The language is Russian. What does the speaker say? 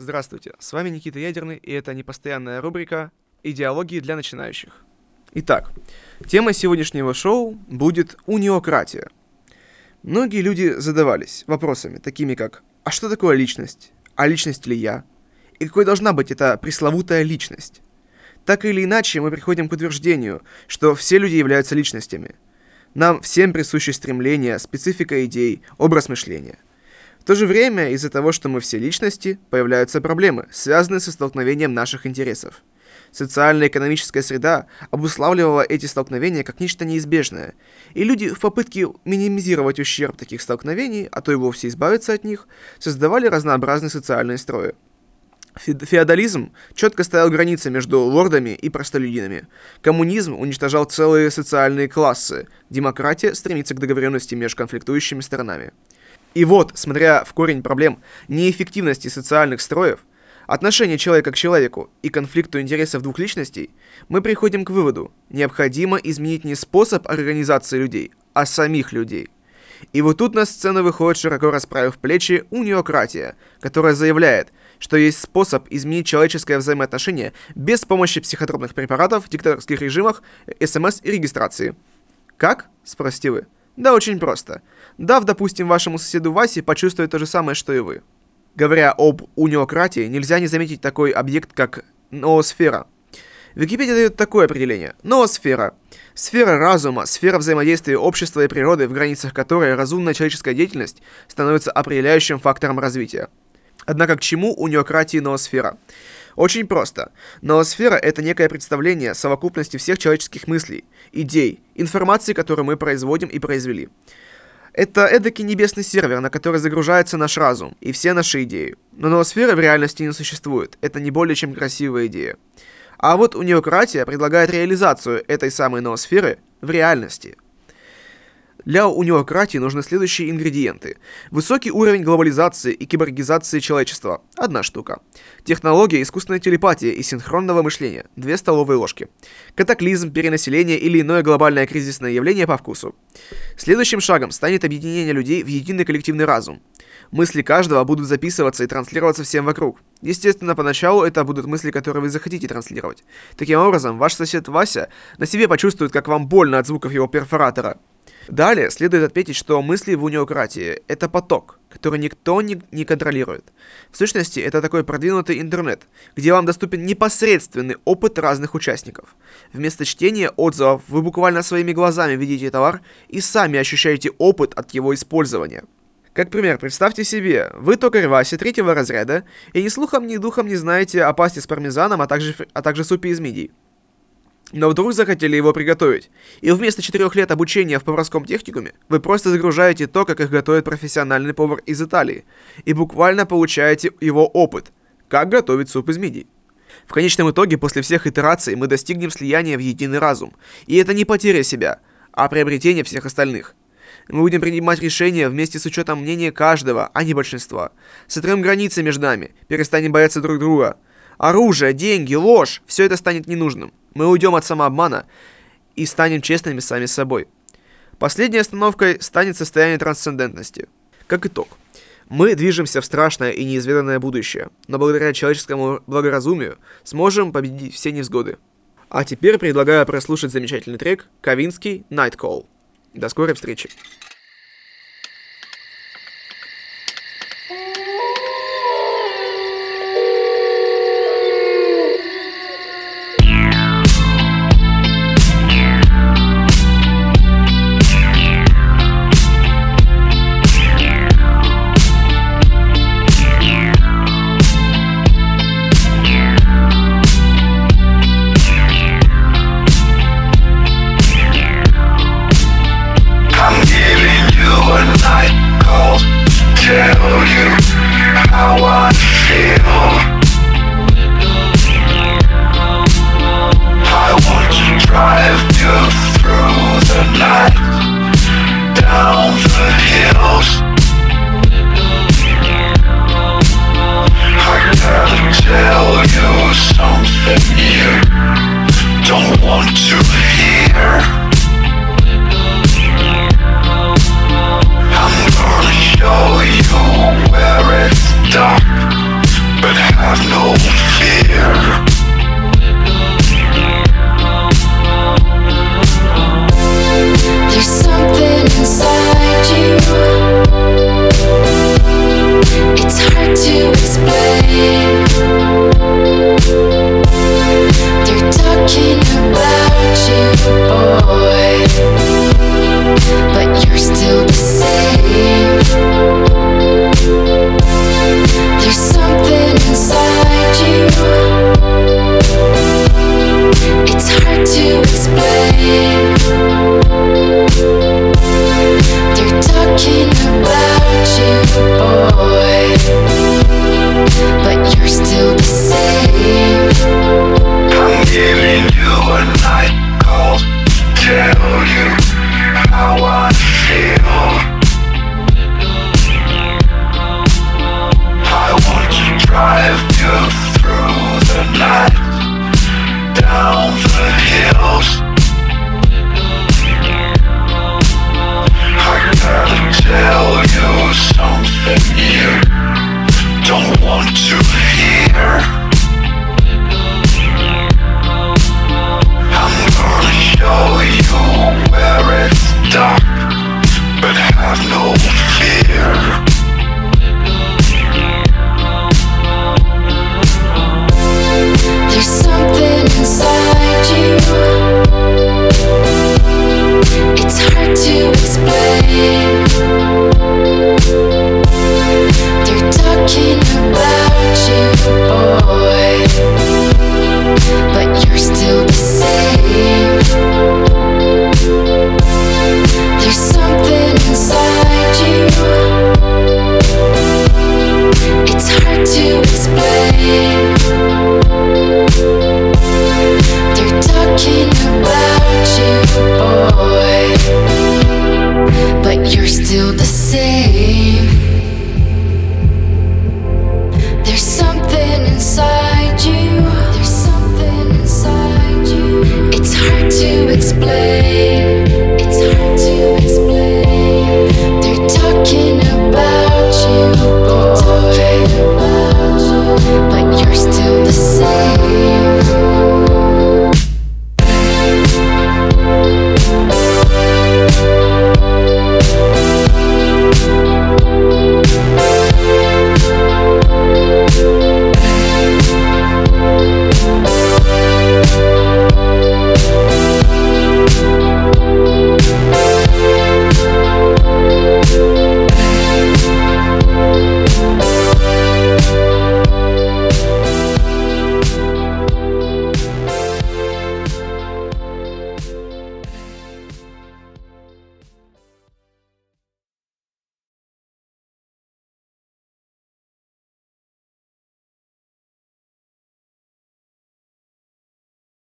Здравствуйте, с вами Никита Ядерный, и это непостоянная рубрика «Идеологии для начинающих». Итак, тема сегодняшнего шоу будет униократия. Многие люди задавались вопросами, такими как «А что такое личность? А личность ли я? И какой должна быть эта пресловутая личность?» Так или иначе, мы приходим к утверждению, что все люди являются личностями. Нам всем присущи стремления, специфика идей, образ мышления. В то же время, из-за того, что мы все личности, появляются проблемы, связанные со столкновением наших интересов. Социально-экономическая среда обуславливала эти столкновения как нечто неизбежное, и люди в попытке минимизировать ущерб таких столкновений, а то и вовсе избавиться от них, создавали разнообразные социальные строи. Феодализм четко ставил границы между лордами и простолюдинами. Коммунизм уничтожал целые социальные классы. Демократия стремится к договоренности между конфликтующими сторонами. И вот, смотря в корень проблем неэффективности социальных строев, отношения человека к человеку и конфликту интересов двух личностей, мы приходим к выводу: необходимо изменить не способ организации людей, а самих людей. И вот тут на сцену выходит, широко расправив плечи, униократия, которая заявляет, что есть способ изменить человеческое взаимоотношение без помощи психотропных препаратов, диктаторских режимах, СМС и регистрации. Как? Спросите вы. Да очень просто. Дав, допустим, вашему соседу Васе почувствовать то же самое, что и вы. Говоря об униократии, нельзя не заметить такой объект, как ноосфера. Википедия дает такое определение. Ноосфера – сфера разума, сфера взаимодействия общества и природы, в границах которой разумная человеческая деятельность становится определяющим фактором развития. Однако к чему униократии ноосфера? Очень просто. Ноосфера – это некое представление совокупности всех человеческих мыслей, идей, информации, которую мы производим и произвели. Это эдакий небесный сервер, на который загружается наш разум и все наши идеи. Но ноосферы в реальности не существует. Это не более чем красивая идея. А вот униократия предлагает реализацию этой самой ноосферы в реальности. Для униократии нужны следующие ингредиенты. Высокий уровень глобализации и киборгизации человечества – 1 штука. Технология искусственной телепатии и синхронного мышления – 2 столовые ложки. Катаклизм, перенаселение или иное глобальное кризисное явление по вкусу. Следующим шагом станет объединение людей в единый коллективный разум. Мысли каждого будут записываться и транслироваться всем вокруг. Естественно, поначалу это будут мысли, которые вы захотите транслировать. Таким образом, ваш сосед Вася на себе почувствует, как вам больно от звуков его перфоратора. Далее следует отметить, что мысли в униократии – это поток, который никто не контролирует. В сущности, это такой продвинутый интернет, где вам доступен непосредственный опыт разных участников. Вместо чтения отзывов вы буквально своими глазами видите товар и сами ощущаете опыт от его использования. Как пример, представьте себе, вы токарь Вася 3-го разряда и ни слухом, ни духом не знаете о пасте с пармезаном, а также супе из мидий. Но вдруг захотели его приготовить, и вместо 4 лет обучения в поварском техникуме вы просто загружаете то, как их готовит профессиональный повар из Италии, и буквально получаете его опыт, как готовить суп из мидий. В конечном итоге, после всех итераций, мы достигнем слияния в единый разум, и это не потеря себя, а приобретение всех остальных. Мы будем принимать решения вместе с учетом мнения каждого, а не большинства. Сотрем границы между нами, перестанем бояться друг друга. Оружие, деньги, ложь – все это станет ненужным. Мы уйдем от самообмана и станем честными сами с собой. Последней остановкой станет состояние трансцендентности. Как итог, мы движемся в страшное и неизведанное будущее, но благодаря человеческому благоразумию сможем победить все невзгоды. А теперь предлагаю прослушать замечательный трек Ковинский «Night Call». До скорой встречи! Tell you how I feel. I want to drive you through the night, down the hills. I gotta tell you something you don't want to hear. I'm gonna show you where it's dark, but have no fear. There's something inside you. It's hard to explain. They're talking about you, boy, but you're still the same. There's something inside you. It's hard to explain. They're talking about you, boy, but you're still the same. I'm giving you a night call to tell you how I feel. I want to drive you through the night, down the hills. I gotta tell you something you don't want to hear. I'm gonna show you where it's dark, but have no fear. There's something inside you. It's hard to explain. They're talking about you, boy, but you're still the same. There's something inside you. It's hard to explain. They're talking